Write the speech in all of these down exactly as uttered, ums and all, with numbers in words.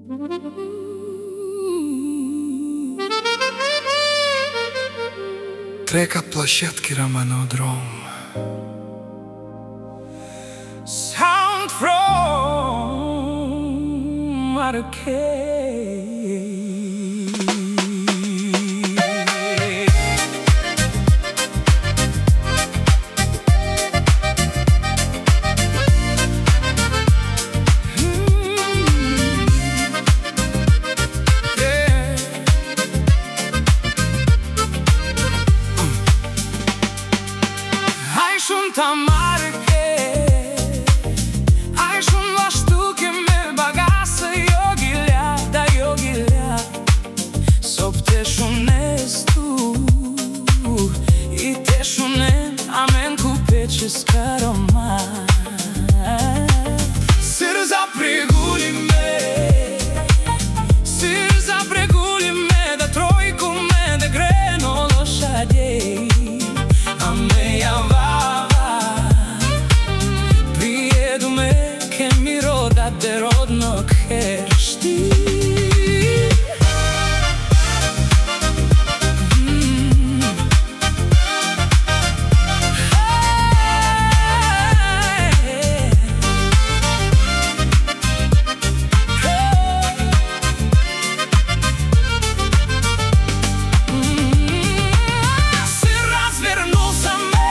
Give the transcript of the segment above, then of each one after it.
Трека площадки Романодром. Sound from Arcade. Junta marche, ai schon was tu che me bagasse io gilea, da io gilea, sopte shunes tu, i te shunen amen kupeče skaroma. Sir za preguli me, sir za preguli me, da trojku me da greno lošadej, a me java. Te rodno keršti mm. hey. mm. Si razvernusa me,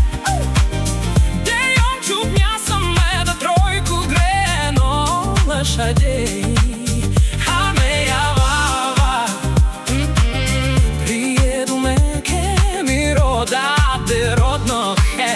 de jom čupnjasa me, da trojku лошадей, а моя вава. Приеду ме ке ми рода де родно хе.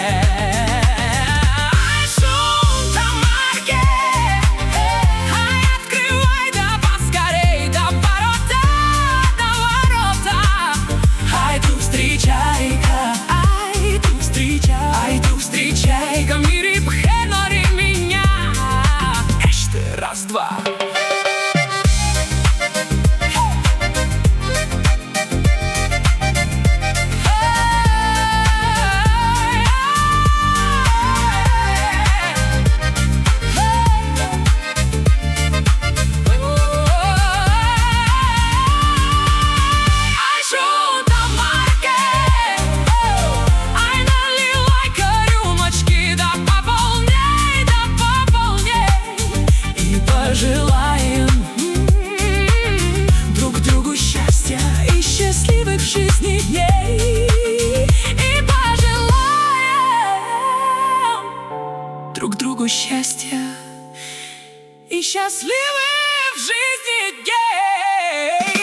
Ай шунта марке, ай открывай да поскорей, да ворота, да ворота. Ай tu встречай-ка, ай tu встречай, ай tu встречай-ка, мири пхенори меня. Раз-два. Желаем друг другу счастья и счастливых в жизни дней. И пожелаем друг другу счастья и счастливых в жизни дней.